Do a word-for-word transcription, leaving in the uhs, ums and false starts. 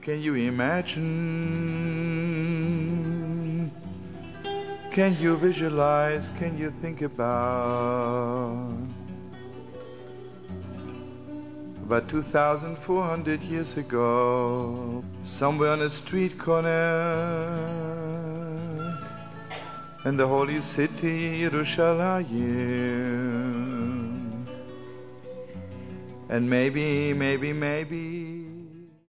Can you imagine? Can you visualize? Can you think about? About two thousand four hundred years ago, somewhere on a street corner in the holy city Yerushalayim. And maybe, maybe, maybe